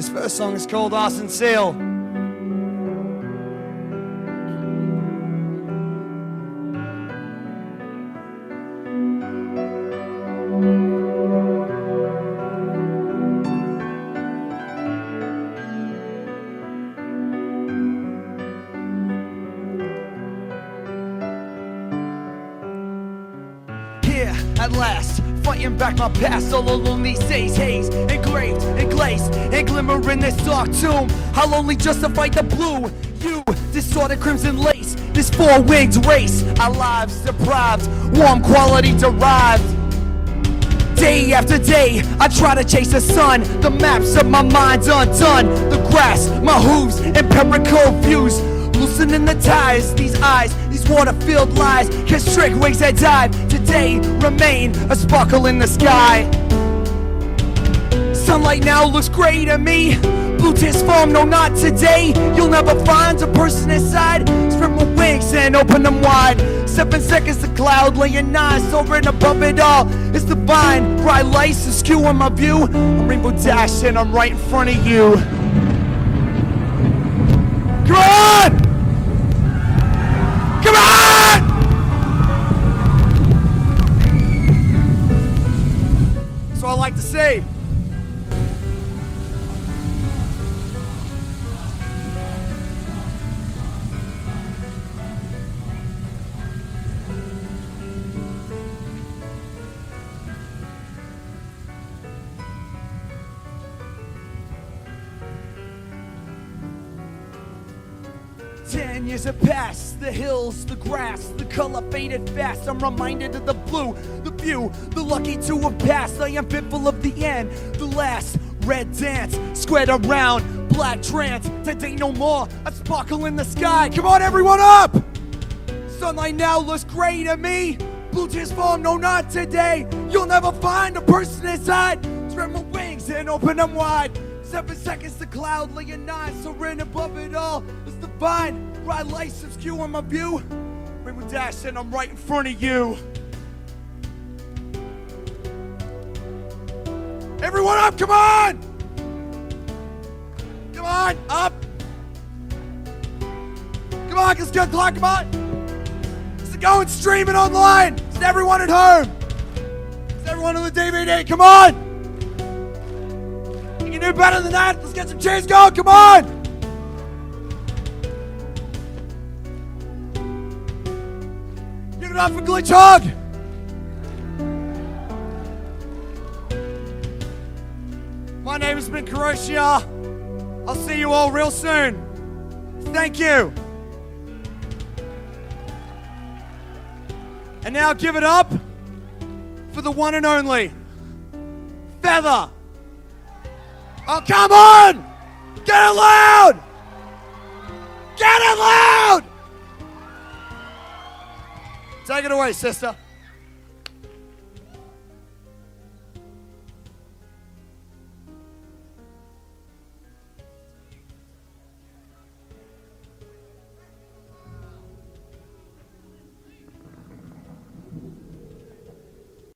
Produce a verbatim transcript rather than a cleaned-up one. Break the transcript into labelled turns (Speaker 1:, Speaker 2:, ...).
Speaker 1: This first song is called Arson Seal. Here, at last, fighting back my past all alone these days. Haze, engraved, and glazed, and glimmer in this dark tomb. I'll only justify the blue. You, distorted crimson lace, this four-winged race. Our lives deprived, warm quality derived. Day after day, I try to chase the sun. The maps of my mind's undone. The grass, my hooves, empirical views. Loosening the ties, these eyes, these water-filled lies. Constrict wings that dive, today remain a sparkle in the sky. Sunlight now looks gray to me. Blue tears form, no, not today. You'll never find a person inside. Spread my wings and open them wide. Seven seconds, the cloud laying nice over and above it all. It's divine, bright lights obscuring my view. I'm Rainbow Dash and I'm right in front of you. Come on! Come on! That's what I like to say. Ten years have passed, the hills, the grass, the color faded fast. I'm reminded of the blue, the view, the lucky to have passed. I am fearful of the end, the last red dance, squared around, black trance. Today no more, a sparkle in the sky. Come on, everyone up! Sunlight now looks gray to me. Blue tears form, no, not today. You'll never find a person inside. Spread my wings and open them wide. Seven seconds, the cloud laying nine, soaring above it all. It's divine, bright lights obscuring my view. Rainbow Dash and I'm right in front of you. Everyone up, come on! Come on, up! Come on, let's get clock, come on! It's going streaming online! It's everyone at home! It's everyone on the D V D, come on! You can do better than that. Let's get some cheers going. Come on. Give it up for Glitch Hog. My name has been Kuroshia. I'll see you all real soon. Thank you. And now give it up for the one and only Feather. Oh, come on! Get it loud! Get it loud! Take it away, sister.